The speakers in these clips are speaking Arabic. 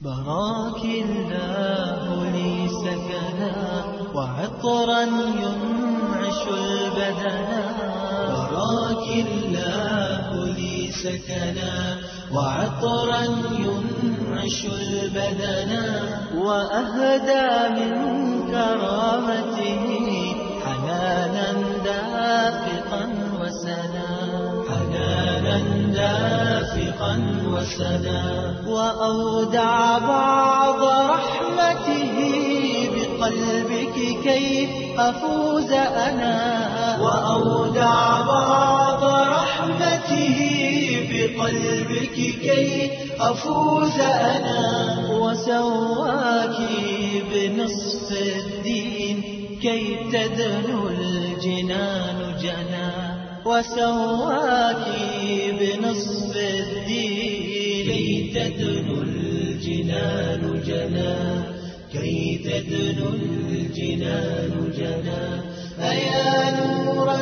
براك الله لي سكنا وعطرا ينعش البدنا. براك الله لي سكنا وعطرا ينعش البدنا. وأهدى من كرامته حنانا دافقا وسنا. حنانا دافقا وسنا. وأودع بعض رحمته بقلبك كي أفوز أنا. وأودع بعض رحمته بقلبك كي أفوز أنا. وسواك بنصف الدين كي تدنو الجنان جنا. وسواك بنصف الدين كي تدنو الجنان جنا. كي تدنو الجنان جنا. أيا نورا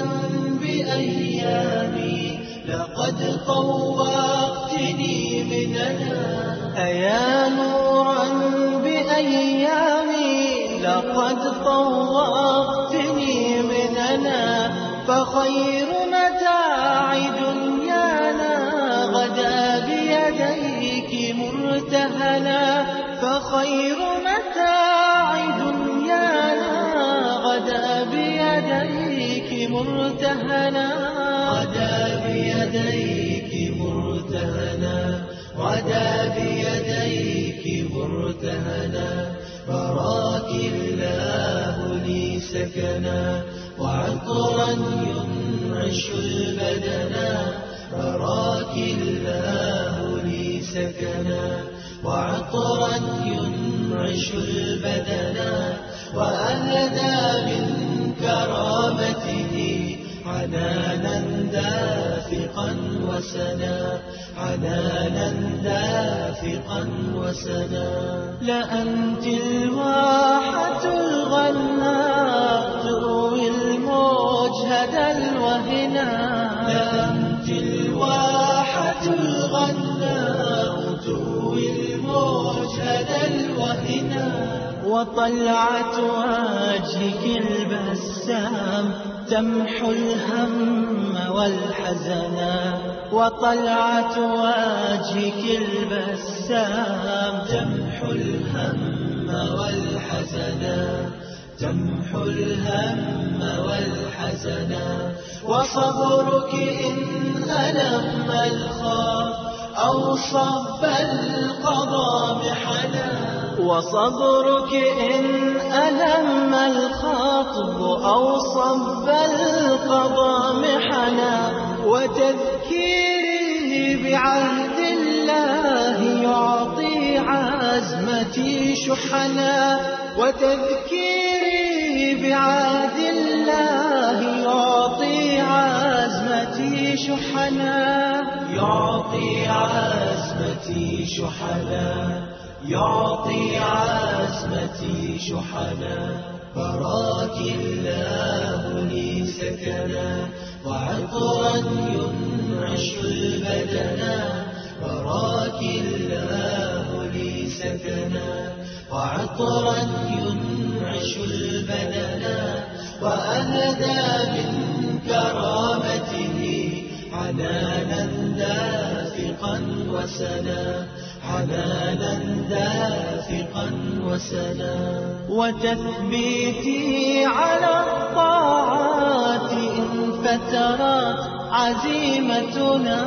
بأيامي لقد طوقتني من أنا. أيا نورا بأيامي لقد طوقتني من أنا. فخير متاع دنيانا غدا بيديك مرتهنا. فخير متاع دنيانا غدا بيديك مرتهنا. غدا بيديك مرتهنا. غدا بيديك مرتهنا. براك الله لي سكنا وعطرا ينعش البدنا. براك الله لي سكنا وعطرا ينعش البدنا. وأهدى من كرامته حنانا دافقا وسنا. حنانا دافقا وسنا. لأنت الواحة الغناء تروي المجهد الوهنا. لأنت الواحة الغناء تروي المجهد الوهنا. وطلعة وجهك البسام تمحو الهم والحزنا. وطلعة وجهك البسام تمحو الهم والحزنا. تمحو الهم والحزنا. وصبرك إن ألم الخاف أو صب القضاء محنا. وصبرك إن ألم الخاطب أو صب القضاء محنا. وتذكيره بعهد الله يعطي عزمتي شحنا. وتذكيره بعهد الله يعطي عزمتي شحنا. يعطي عزمتي شحنا. يعطي عزمتي شحنا. براك الله لي سكنا وعطرا ينعش البدنا. براك الله لي سكنا وعطرا ينعش البدنا. وأهدى من كرامته حنانا دافقا وسنا. حنانا دافقا وسنا. وتثبيتي على الطاعات إن فترت عزيمتنا.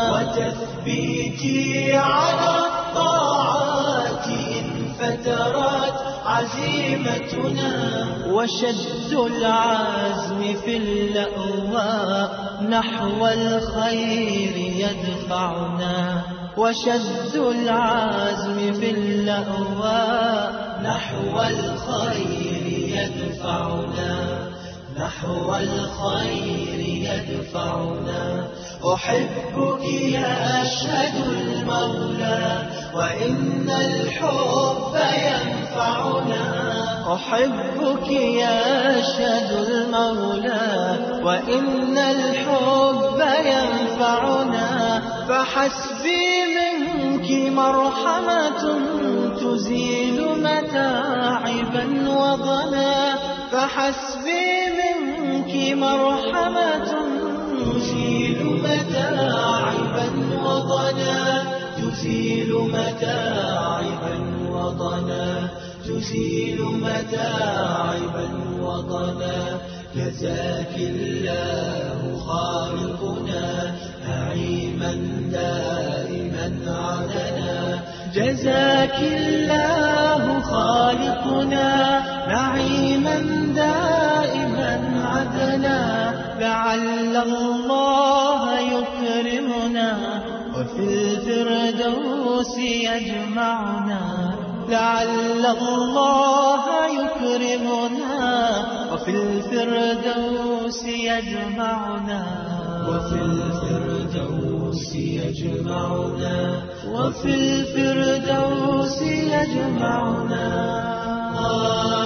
وتثبيتي على الطاعات إن فترت عزيمتنا. وشد العزم في اللأواء نحو الخير يدفعنا. وشد العزم في اللأواء نحو الخير يدفعنا. نحو الخير يدفعنا. أحبك يا أشهد المولى وإن الحب ينفعنا. أحبك يا أشهد المولى وإن الحب ينفعنا. فحسبي من منك مرحمة تزيل متاعبا وضنا، فحسبي منك مرحمة تزيل متاعبا وضنا، تزيل متاعبا وضنا، تزيل متاعبا وضنا. جزاك الله خالقنا نعيما دائما عدنا، جزاك الله خالقنا نعيما دائما عدنا. لعل الله يكرمنا وفي الفردوس يجمعنا، لعل الله يكرمنا وفي الفردوس يجمعنا، وفي الفردوس يجمعنا، وفي الفردوس يجمعنا.